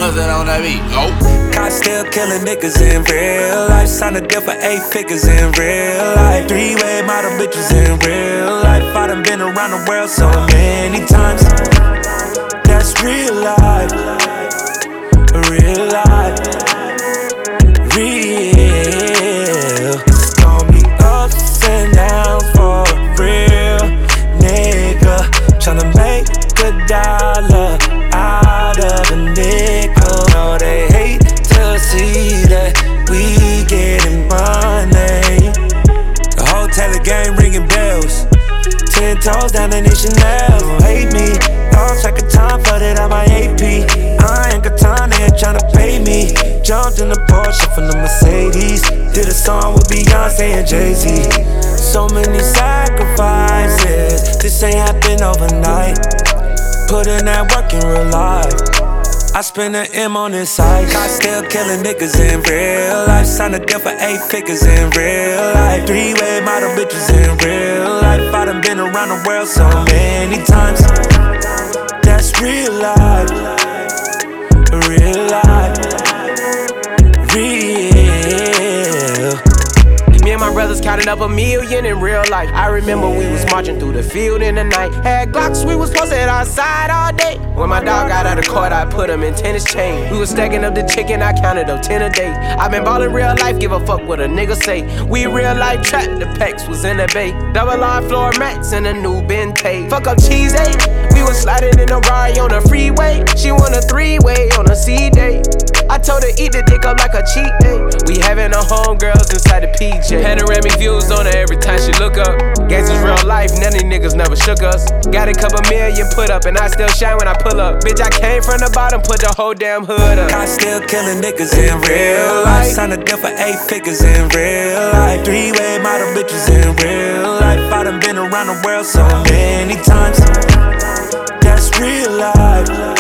Nothing on that beat. Oh. Caught still killing niggas in real life. Signed a deal for 8 figures in real life. 3-way model bitches in real life. I done been around the world so many times. That's real life. Real life. Real. It's gon' be ups and downs for a real nigga. Tryna make a dollar out of a nickel. No, they hate to see that we getting money. The whole Taylor game ringing bells. 10 toes down in his Chanel. Don't hate me. Lost track of time, flooded out my AP. I ain't got time, they ain't tryna pay me. Jumped in the Porsche from the Mercedes. Did a song with Beyonce and Jay-Z. So many sacrifices. This ain't happen overnight. Put in that work in real life. I spend an M on this side. Caught still killing niggas in real life. Signed a deal for 8 figures in real life. 3-way model bitches in real life. I done been around the world so many times. That's real life. Real life. Real. Me and my brothers counted up $1 million in real life. I remember we was marching through the field in the night. Had Glocks, we was posted outside all day. When my dog got out of court, I put him in tennis chain. We was stacking up the chicken, I counted up 10 a day. I been ballin' real life, give a fuck what a nigga say. We real life trapped, the pecs was in the bay. Double on floor mats and a new Bentay. Fuck up cheese, eh? We was sliding in a Rari on the freeway. She want a 3-way on a C-day. I told her eat the dick up like a cheat day. We having our homegirls inside the PJ. Panoramic views on her every time she look up. Gangsters real life, none of these niggas never shook us. Got a couple million put up and I still shine when I pull up. Bitch, I came from the bottom, put the whole damn hood up. Caught still killing niggas in real life. Signed a deal for 8 figures in real life. 3-way model bitches in real life. I done been around the world so many times. That's real life.